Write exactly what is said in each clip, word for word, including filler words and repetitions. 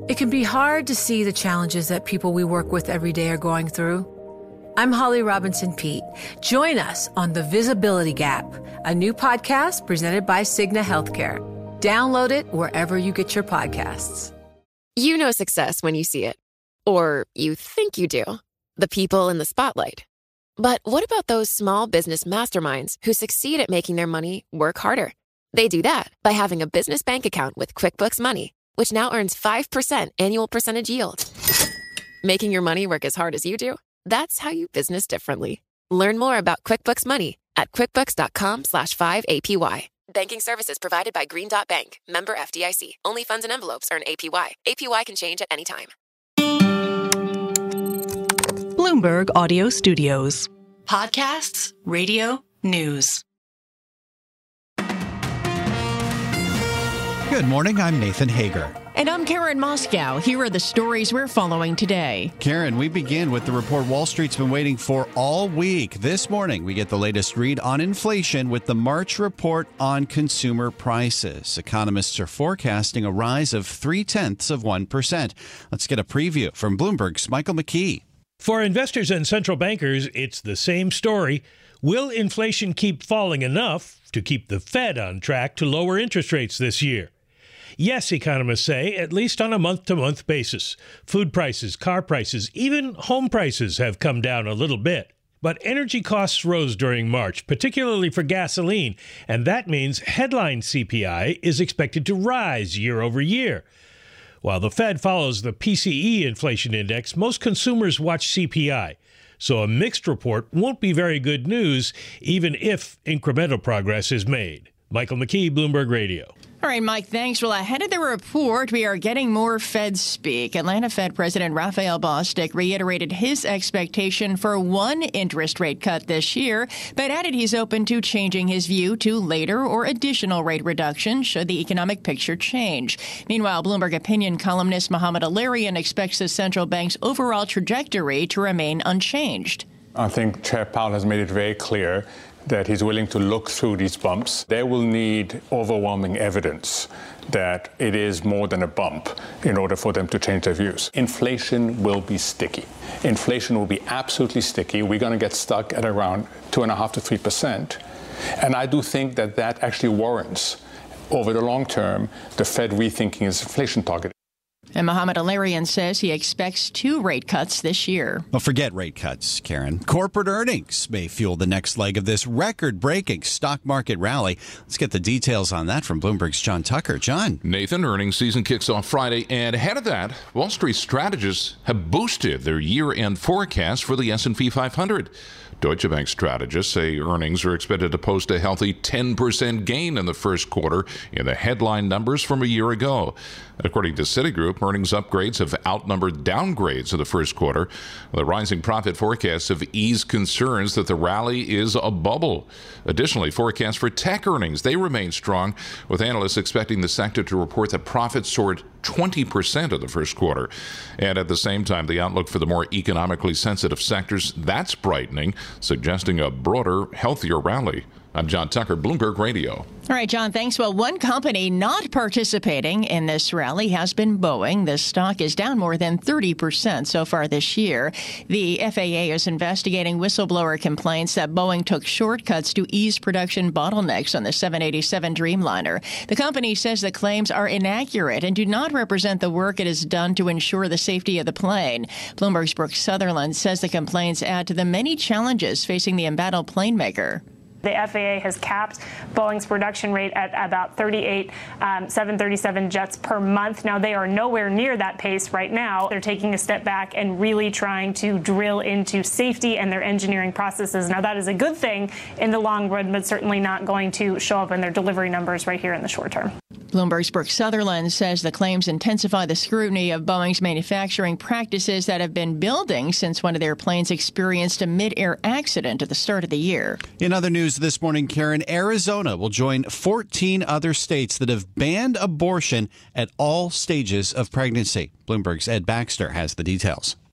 It can be hard to see the challenges that people we work with every day are going through. I'm Holly Robinson Peete. Join us on The Visibility Gap, a new podcast presented by Cigna Healthcare. Download it wherever you get your podcasts. You know success when you see it. Or you think you do. The people in the spotlight. But what about those small business masterminds who succeed at making their money work harder? They do that by having a business bank account with QuickBooks Money, which now earns five percent annual percentage yield. Making your money work as hard as you do? That's how you business differently. Learn more about QuickBooks Money at quickbooks.com slash 5APY. Banking services provided by Green Dot Bank. Member F D I C. Only funds and envelopes earn A P Y. A P Y can change at any time. Bloomberg Audio Studios. Podcasts, radio, news. Good morning, I'm Nathan Hager. And I'm Karen Moscow. Here are the stories we're following today. Karen, we begin with the report Wall Street's been waiting for all week. This morning, we get the latest read on inflation with the March report on consumer prices. Economists are forecasting a rise of three-tenths of one percent. Let's get a preview from Bloomberg's Michael McKee. For investors and central bankers, it's the same story. Will inflation keep falling enough to keep the Fed on track to lower interest rates this year? Yes, economists say, at least on a month-to-month basis. Food prices, car prices, even home prices have come down a little bit. But energy costs rose during March, particularly for gasoline, and that means headline C P I is expected to rise year over year. While the Fed follows the P C E inflation index, most consumers watch C P I. So a mixed report won't be very good news, even if incremental progress is made. Michael McKee, Bloomberg Radio. All right, Mike, thanks. Well, ahead of the report, we are getting more Fed speak. Atlanta Fed President Raphael Bostic reiterated his expectation for one interest rate cut this year, but added he's open to changing his view to later or additional rate reduction should the economic picture change. Meanwhile, Bloomberg opinion columnist Mohamed El-Erian expects the central bank's overall trajectory to remain unchanged. I think Chair Powell has made it very clear that he's willing to look through these bumps. They will need overwhelming evidence that it is more than a bump in order for them to change their views. Inflation will be sticky. Inflation will be absolutely sticky. We're going to get stuck at around two and a half to three percent. And I do think that that actually warrants, over the long term, the Fed rethinking its inflation target. And Mohamed El-Erian says he expects two rate cuts this year. Well, forget rate cuts, Karen. Corporate earnings may fuel the next leg of this record-breaking stock market rally. Let's get the details on that from Bloomberg's John Tucker. John. Nathan, earnings season kicks off Friday, and ahead of that, Wall Street strategists have boosted their year-end forecast for the S and P five hundred. Deutsche Bank strategists say earnings are expected to post a healthy ten percent gain in the first quarter in the headline numbers from a year ago. According to Citigroup, earnings upgrades have outnumbered downgrades in the first quarter. The rising profit forecasts have eased concerns that the rally is a bubble. Additionally, forecasts for tech earnings, they remain strong, with analysts expecting the sector to report that profits soared twenty percent in the first quarter. And at the same time, the outlook for the more economically sensitive sectors, that's brightening, suggesting a broader, healthier rally. I'm John Tucker, Bloomberg Radio. All right, John, thanks. Well, one company not participating in this rally has been Boeing. The stock is down more than thirty percent so far this year. The F A A is investigating whistleblower complaints that Boeing took shortcuts to ease production bottlenecks on the seven eighty-seven Dreamliner. The company says the claims are inaccurate and do not represent the work it has done to ensure the safety of the plane. Bloomberg's Brooke Sutherland says the complaints add to the many challenges facing the embattled plane maker. The F A A has capped Boeing's production rate at about thirty-eight um, seven thirty-seven jets per month. Now, they are nowhere near that pace right now. They're taking a step back and really trying to drill into safety and their engineering processes. Now, that is a good thing in the long run, but certainly not going to show up in their delivery numbers right here in the short term. Bloomberg's Brooke Sutherland says the claims intensify the scrutiny of Boeing's manufacturing practices that have been building since one of their planes experienced a mid-air accident at the start of the year. In other news this morning, Karen, Arizona will join fourteen other states that have banned abortion at all stages of pregnancy. Bloomberg's Ed Baxter has the details.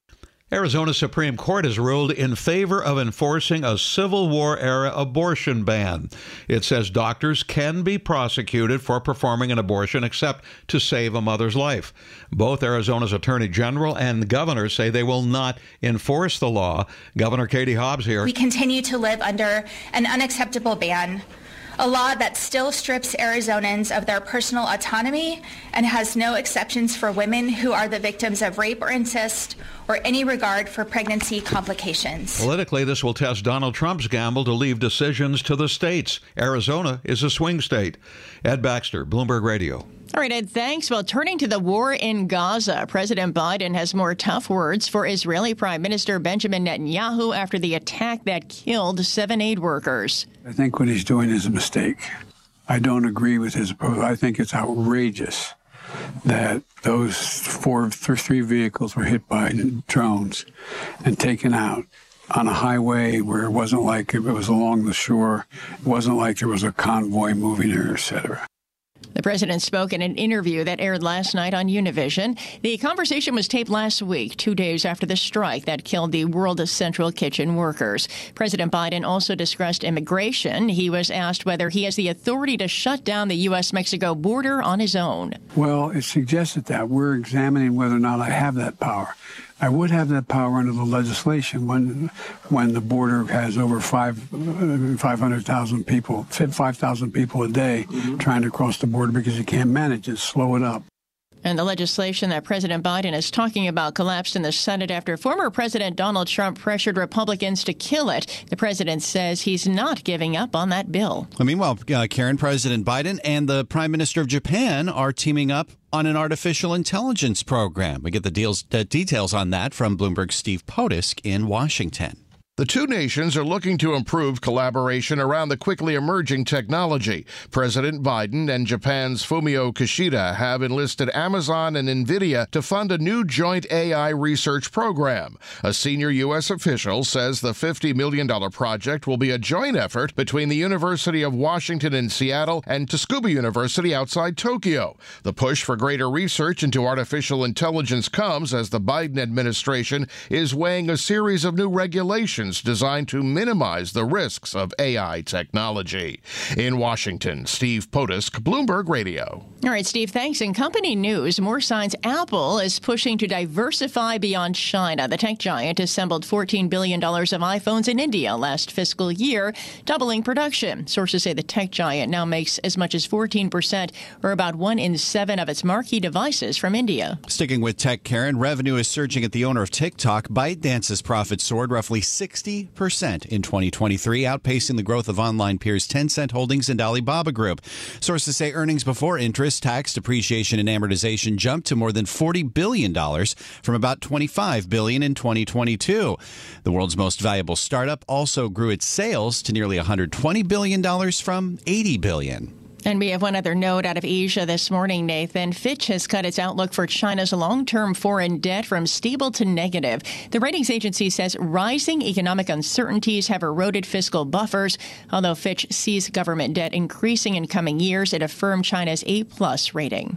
Arizona Supreme Court has ruled in favor of enforcing a Civil War-era abortion ban. It says doctors can be prosecuted for performing an abortion except to save a mother's life. Both Arizona's Attorney General and governor say they will not enforce the law. Governor Katie Hobbs here. We continue to live under an unacceptable ban, a law that still strips Arizonans of their personal autonomy and has no exceptions for women who are the victims of rape or incest or any regard for pregnancy complications. Politically, this will test Donald Trump's gamble to leave decisions to the states. Arizona is a swing state. Ed Baxter, Bloomberg Radio. All right, Ed, thanks. Well, turning to the war in Gaza, President Biden has more tough words for Israeli Prime Minister Benjamin Netanyahu after the attack that killed seven aid workers. I think what he's doing is a mistake. I don't agree with his approach. I think it's outrageous that those four, three vehicles were hit by drones and taken out on a highway where it wasn't like it was along the shore. It wasn't like there was a convoy moving there, et cetera. The president spoke in an interview that aired last night on Univision. The conversation was taped last week, two days after the strike that killed the World Central Kitchen workers. President Biden also discussed immigration. He was asked whether he has the authority to shut down the U S Mexico border on his own. Well, it suggested that. We're examining whether or not I have that power. I would have that power under the legislation when when the border has over five, five hundred thousand people, five thousand people a day mm-hmm. trying to cross the border because you can't manage it, slow it up. And the legislation that President Biden is talking about collapsed in the Senate after former President Donald Trump pressured Republicans to kill it. The president says he's not giving up on that bill. Well, meanwhile, uh, Karen, President Biden and the Prime Minister of Japan are teaming up on an artificial intelligence program. We get the deals, uh, details on that from Bloomberg's Steve Potisk in Washington. The two nations are looking to improve collaboration around the quickly emerging technology. President Biden and Japan's Fumio Kishida have enlisted Amazon and NVIDIA to fund a new joint A I research program. A senior U S official says the fifty million dollars project will be a joint effort between the University of Washington in Seattle and Tsukuba University outside Tokyo. The push for greater research into artificial intelligence comes as the Biden administration is weighing a series of new regulations designed to minimize the risks of A I technology. In Washington, Steve Potisk, Bloomberg Radio. All right, Steve, thanks. In company news, more signs Apple is pushing to diversify beyond China. The tech giant assembled fourteen billion dollars of iPhones in India last fiscal year, doubling production. Sources say the tech giant now makes as much as fourteen percent, or about one in seven of its marquee devices from India. Sticking with tech, Karen, revenue is surging at the owner of TikTok. ByteDance's profit soared roughly sixty percent in twenty twenty-three, outpacing the growth of online peers Tencent Holdings and Alibaba Group. Sources say earnings before interest, tax, depreciation, and amortization jumped to more than forty billion dollars from about twenty-five billion dollars in twenty twenty-two. The world's most valuable startup also grew its sales to nearly one hundred twenty billion dollars from eighty billion dollars. And we have one other note out of Asia this morning, Nathan. Fitch has cut its outlook for China's long-term foreign debt from stable to negative. The ratings agency says rising economic uncertainties have eroded fiscal buffers. Although Fitch sees government debt increasing in coming years, it affirmed China's A plus rating.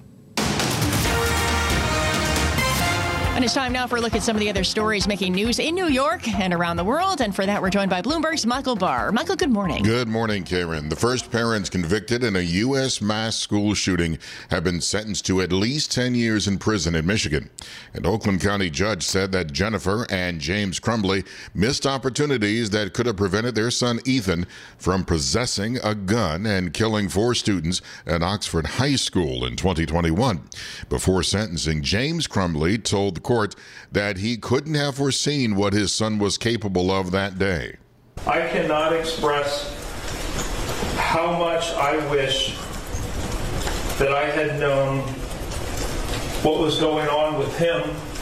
And it's time now for a look at some of the other stories making news in New York and around the world. And for that, we're joined by Bloomberg's Michael Barr. Michael, good morning. Good morning, Karen. The first parents convicted in a U S mass school shooting have been sentenced to at least ten years in prison in Michigan. An Oakland County judge said that Jennifer and James Crumbley missed opportunities that could have prevented their son Ethan from possessing a gun and killing four students at Oxford High School in twenty twenty-one. Before sentencing, James Crumbley told the court that he couldn't have foreseen what his son was capable of that day. I cannot express how much I wish that I had known what was going on with him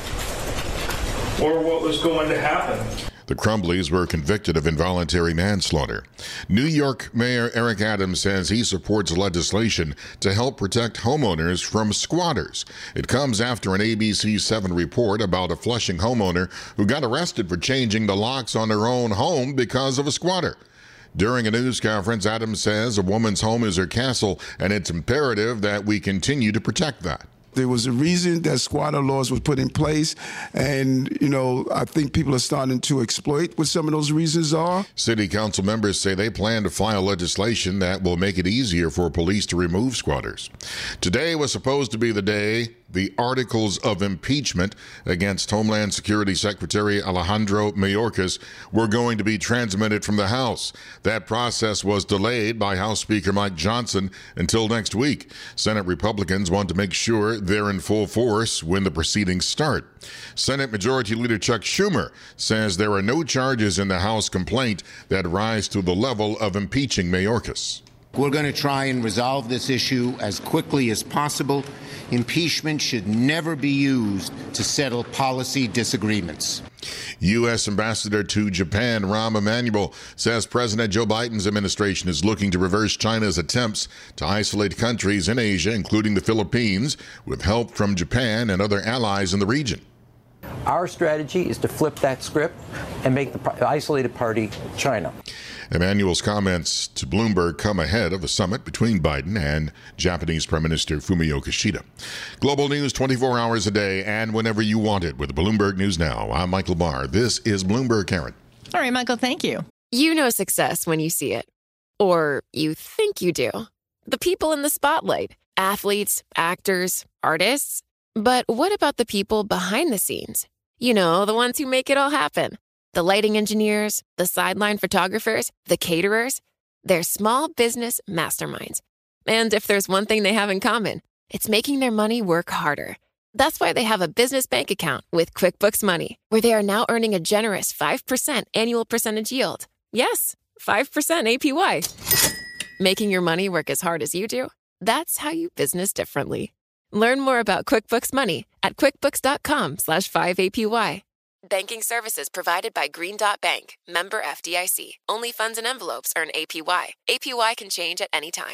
or what was going to happen. The Crumbleys were convicted of involuntary manslaughter. New York Mayor Eric Adams says he supports legislation to help protect homeowners from squatters. It comes after an A B C seven report about a Flushing homeowner who got arrested for changing the locks on her own home because of a squatter. During a news conference, Adams says a woman's home is her castle, and it's imperative that we continue to protect that. There was a reason that squatter laws was put in place, and, you know, I think people are starting to exploit what some of those reasons are. City council members say they plan to file legislation that will make it easier for police to remove squatters. Today was supposed to be the day the articles of impeachment against Homeland Security Secretary Alejandro Mayorkas were going to be transmitted from the House. That process was delayed by House Speaker Mike Johnson until next week. Senate Republicans want to make sure they're in full force when the proceedings start. Senate Majority Leader Chuck Schumer says there are no charges in the House complaint that rise to the level of impeaching Mayorkas. We're going to try and resolve this issue as quickly as possible. Impeachment should never be used to settle policy disagreements. U S Ambassador to Japan, Rahm Emanuel, says President Joe Biden's administration is looking to reverse China's attempts to isolate countries in Asia, including the Philippines, with help from Japan and other allies in the region. Our strategy is to flip that script and make the isolated party China. Emanuel's comments to Bloomberg come ahead of the summit between Biden and Japanese Prime Minister Fumio Kishida. Global news twenty-four hours a day and whenever you want it with Bloomberg News Now. I'm Michael Barr. This is Bloomberg, Karen. All right, Michael, thank you. You know success when you see it. Or you think you do. The people in the spotlight. Athletes, actors, artists. But what about the people behind the scenes? You know, the ones who make it all happen. The lighting engineers, the sideline photographers, the caterers. They're small business masterminds. And if there's one thing they have in common, it's making their money work harder. That's why they have a business bank account with QuickBooks Money, where they are now earning a generous five percent annual percentage yield. Yes, five percent A P Y. Making your money work as hard as you do? That's how you business differently. Learn more about QuickBooks Money at quickbooks.com slash 5APY. Banking services provided by Green Dot Bank, member F D I C. Only funds and envelopes earn A P Y. A P Y can change at any time.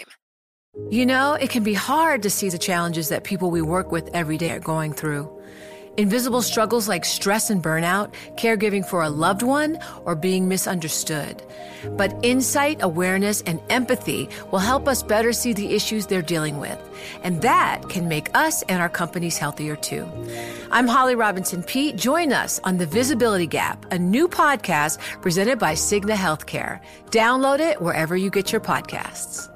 You know, it can be hard to see the challenges that people we work with every day are going through. Invisible struggles like stress and burnout, caregiving for a loved one, or being misunderstood. But insight, awareness, and empathy will help us better see the issues they're dealing with. And that can make us and our companies healthier too. I'm Holly Robinson Peete. Join us on The Visibility Gap, a new podcast presented by Cigna Healthcare. Download it wherever you get your podcasts.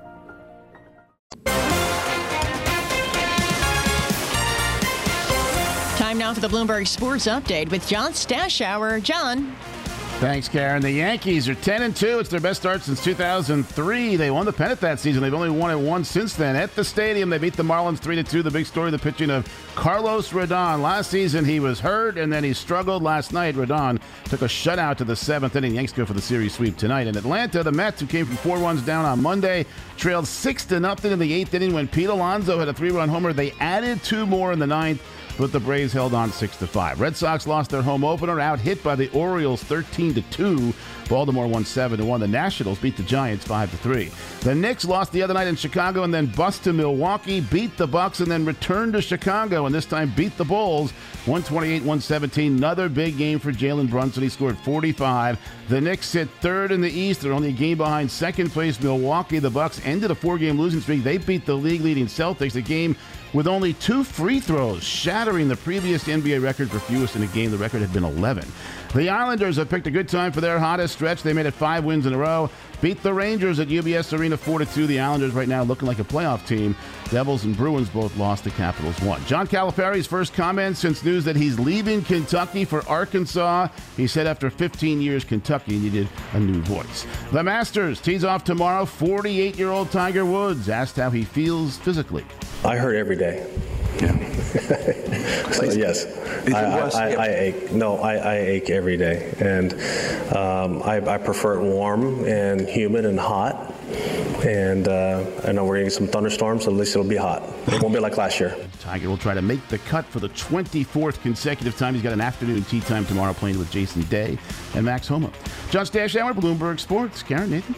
Time now for the Bloomberg Sports Update with John Stashower. John. Thanks, Karen. The Yankees are ten and two. It's their best start since two thousand three. They won the pennant that season. They've only won it once since then. At the stadium, they beat the Marlins three to two. The big story, the pitching of Carlos Rodon. Last season, he was hurt, and then he struggled. Last night, Rodon took a shutout to the seventh inning. Yankees go for the series sweep tonight. In Atlanta, the Mets, who came from four runs down on Monday, trailed six to nothing in the eighth inning when Pete Alonso had a three-run homer. They added two more in the ninth, but the Braves held on six to five. Red Sox lost their home opener, out hit by the Orioles thirteen to two. Baltimore won seven to one. The Nationals beat the Giants five to three. The Knicks lost the other night in Chicago and then bust to Milwaukee, beat the Bucks, and then returned to Chicago, and this time beat the Bulls one twenty-eight one seventeen. Another big game for Jalen Brunson. He scored forty-five. The Knicks sit third in the East. They're only a game behind second place Milwaukee. The Bucks ended a four-game losing streak. They beat the league-leading Celtics, a game with only two free throws, shattering the previous N B A record for fewest in a game. The record had been eleven. The Islanders have picked a good time for their hottest stretch. They made it five wins in a row. Beat the Rangers at U B S Arena four to two. The Islanders right now looking like a playoff team. Devils and Bruins both lost. The Capitals won. John Calipari's first comments since news that he's leaving Kentucky for Arkansas. He said after fifteen years, Kentucky needed a new voice. The Masters tees off tomorrow. forty-eight-year-old Tiger Woods asked how he feels physically. I hurt every day. Yeah. So, yes, I, I, I, I ache. No, I, I ache every day, and um, I, I prefer it warm and humid and hot. And uh, I know we're getting some thunderstorms, so at least it'll be hot. It won't be like last year. Tiger will try to make the cut for the twenty-fourth consecutive time. He's got an afternoon tee time tomorrow, playing with Jason Day and Max Homa. John Stashower, Bloomberg Sports. Karen, Nathan.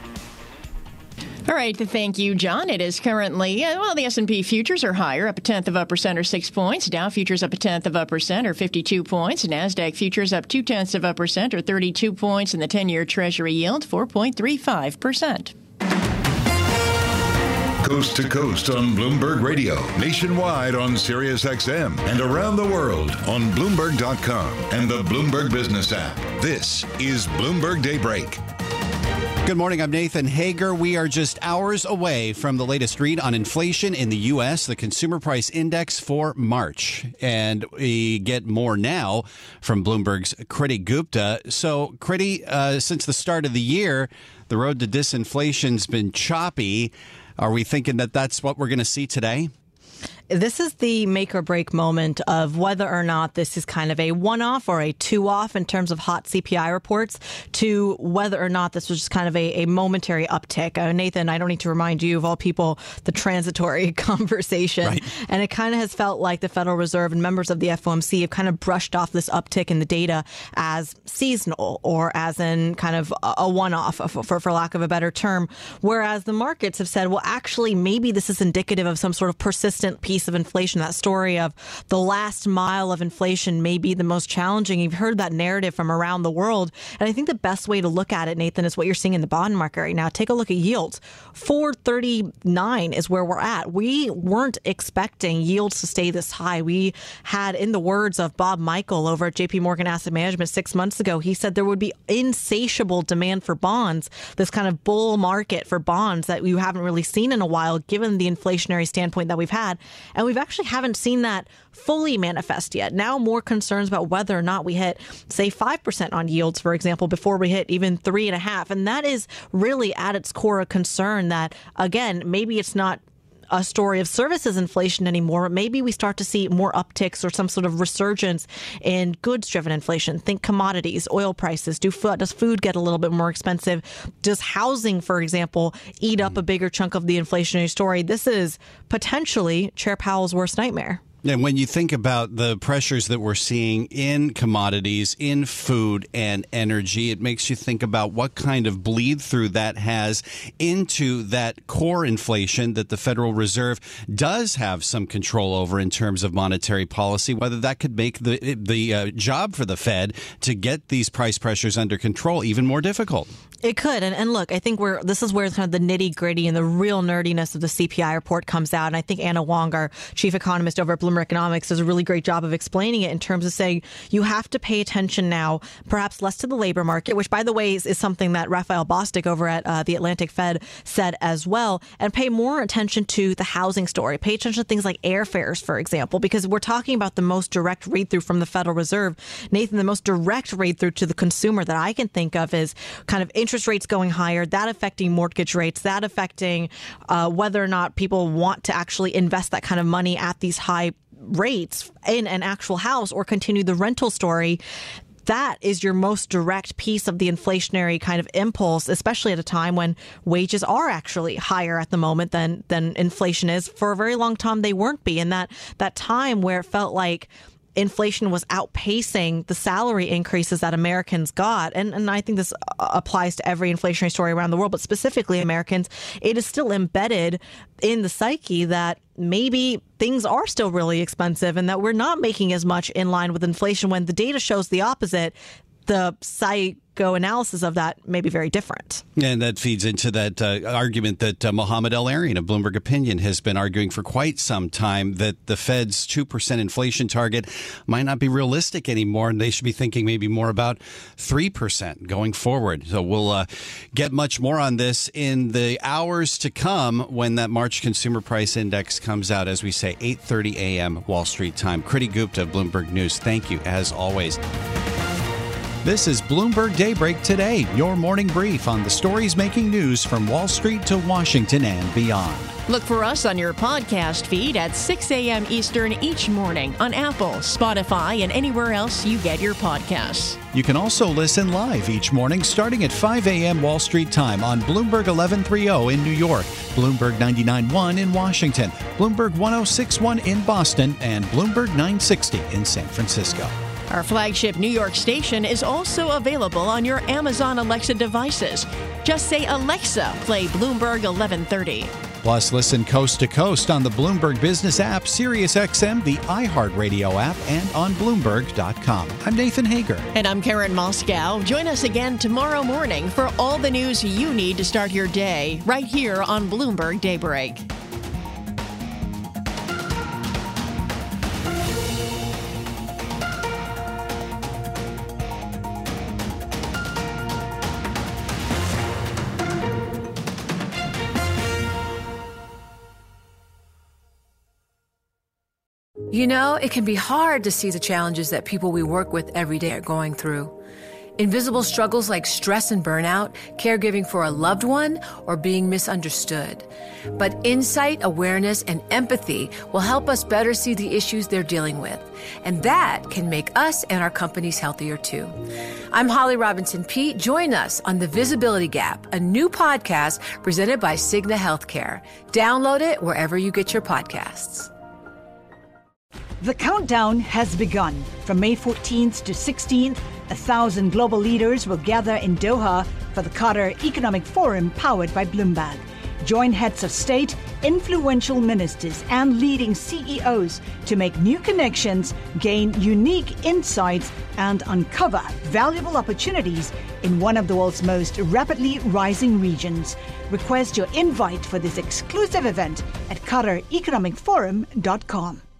All right, thank you, John. It is currently, uh, well, the S and P futures are higher, up a tenth of a percent or six points. Dow futures up a tenth of a percent or fifty-two points. NASDAQ futures up two tenths of a percent or thirty-two points. And the ten-year Treasury yield, four point three five percent. Coast to coast on Bloomberg Radio, nationwide on Sirius X M, and around the world on Bloomberg dot com and the Bloomberg Business app. This is Bloomberg Daybreak. Good morning. I'm Nathan Hager. We are just hours away from the latest read on inflation in the U S, the Consumer Price Index for March. And we get more now from Bloomberg's Kriti Gupta. So, Kriti, uh, since the start of the year, the road to disinflation's been choppy. Are we thinking that that's what we're going to see today? This is the make or break moment of whether or not this is kind of a one-off or a two-off in terms of hot C P I reports, to whether or not this was just kind of a, a momentary uptick. Uh, Nathan, I don't need to remind you, of all people, the transitory conversation. Right. And it kind of has felt like the Federal Reserve and members of the F O M C have kind of brushed off this uptick in the data as seasonal, or as in kind of a one-off, for, for lack of a better term. Whereas the markets have said, well, actually, maybe this is indicative of some sort of persistent piece of inflation. That story of the last mile of inflation may be the most challenging. You've heard that narrative from around the world. And I think the best way to look at it, Nathan, is what you're seeing in the bond market right now. Take a look at yields. four thirty-nine is where we're at. We weren't expecting yields to stay this high. We had, in the words of Bob Michael over at J P Morgan Asset Management six months ago, he said there would be insatiable demand for bonds, this kind of bull market for bonds that we haven't really seen in a while, given the inflationary standpoint that we've had. And we've actually haven't seen that fully manifest yet. Now more concerns about whether or not we hit, say, five percent on yields, for example, before we hit even three and a half. And that is really at its core a concern that, again, maybe it's not a story of services inflation anymore, but maybe we start to see more upticks or some sort of resurgence in goods-driven inflation. Think commodities, oil prices. Do food, does food get a little bit more expensive? Does housing, for example, eat up a bigger chunk of the inflationary story? This is potentially Chair Powell's worst nightmare. And when you think about the pressures that we're seeing in commodities, in food and energy, it makes you think about what kind of bleed through that has into that core inflation that the Federal Reserve does have some control over in terms of monetary policy, whether that could make the the uh, job for the Fed to get these price pressures under control even more difficult. It could. And, and look, I think we're this is where kind of the nitty gritty and the real nerdiness of the C P I report comes out. And I think Anna Wong, our chief economist over at Bloomberg Economics, does a really great job of explaining it in terms of saying you have to pay attention now, perhaps less to the labor market, which, by the way, is, is something that Raphael Bostic over at uh, the Atlantic Fed said as well, and pay more attention to the housing story. Pay attention to things like airfares, for example, because we're talking about the most direct read through from the Federal Reserve. Nathan, the most direct read through to the consumer that I can think of is kind of interest interest rates going higher, that affecting mortgage rates, that affecting uh, whether or not people want to actually invest that kind of money at these high rates in an actual house or continue the rental story. That is your most direct piece of the inflationary kind of impulse, especially at a time when wages are actually higher at the moment than than inflation is. For a very long time, they weren't be. And that that time where it felt like inflation was outpacing the salary increases that Americans got. And, and I think this applies to every inflationary story around the world, but specifically Americans, it is still embedded in the psyche that maybe things are still really expensive and that we're not making as much in line with inflation when the data shows the opposite. The psychoanalysis of that may be very different. And that feeds into that uh, argument that uh, Mohamed El-Erian of Bloomberg Opinion has been arguing for quite some time, that the Fed's two percent inflation target might not be realistic anymore, and they should be thinking maybe more about three percent going forward. So we'll uh, get much more on this in the hours to come when that March Consumer Price Index comes out, as we say, eight thirty a.m. Wall Street time. Kriti Gupta of Bloomberg News, thank you as always. This is Bloomberg Daybreak Today, your morning brief on the stories making news from Wall Street to Washington and beyond. Look for us on your podcast feed at six a.m. Eastern each morning on Apple, Spotify, and anywhere else you get your podcasts. You can also listen live each morning starting at five a.m. Wall Street time on Bloomberg eleven thirty in New York, Bloomberg ninety-nine point one in Washington, Bloomberg one oh six point one in Boston, and Bloomberg nine sixty in San Francisco. Our flagship New York station is also available on your Amazon Alexa devices. Just say, Alexa, play Bloomberg eleven thirty. Plus, listen coast to coast on the Bloomberg Business app, SiriusXM, the iHeartRadio app, and on Bloomberg dot com. I'm Nathan Hager. And I'm Karen Moscow. Join us again tomorrow morning for all the news you need to start your day right here on Bloomberg Daybreak. You know, it can be hard to see the challenges that people we work with every day are going through. Invisible struggles like stress and burnout, caregiving for a loved one, or being misunderstood. But insight, awareness, and empathy will help us better see the issues they're dealing with. And that can make us and our companies healthier too. I'm Holly Robinson Peete. Join us on The Visibility Gap, a new podcast presented by Cigna Healthcare. Download it wherever you get your podcasts. The countdown has begun. From May fourteenth to sixteenth, a thousand global leaders will gather in Doha for the Qatar Economic Forum powered by Bloomberg. Join heads of state, influential ministers, and leading C E Os to make new connections, gain unique insights, and uncover valuable opportunities in one of the world's most rapidly rising regions. Request your invite for this exclusive event at Qatar Economic Forum dot com.